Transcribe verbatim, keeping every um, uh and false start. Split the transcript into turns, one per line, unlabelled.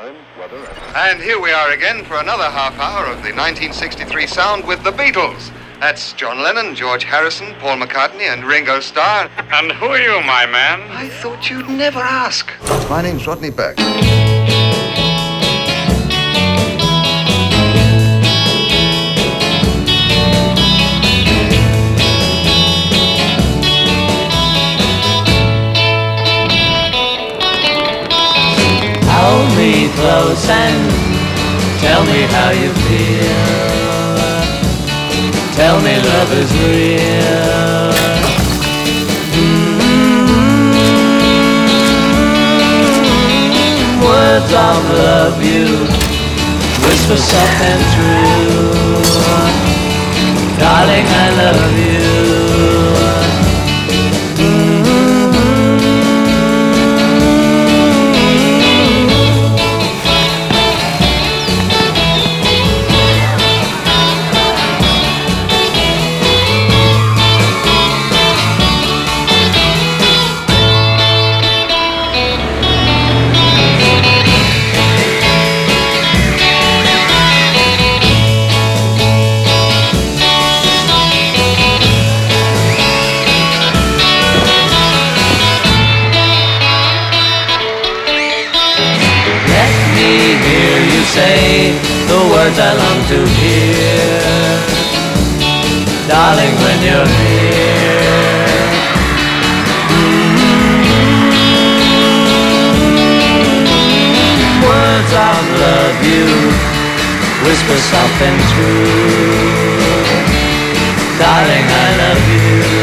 time, weather, and...
And here we are again for another half hour of the nineteen sixty-three sound with the Beatles. That's John Lennon, George Harrison, Paul McCartney, and Ringo Starr.
And who are you, my man?
I thought you'd never ask.
My name's Rodney Burke.
Hold me close and tell me how you feel. Tell me love is real. Mm-hmm. Words of love you whisper soft and true. Darling, I love you. Say the words I long to hear, darling, when you're here. Mm-hmm. Words of love you whisper soft and true, darling, I love you.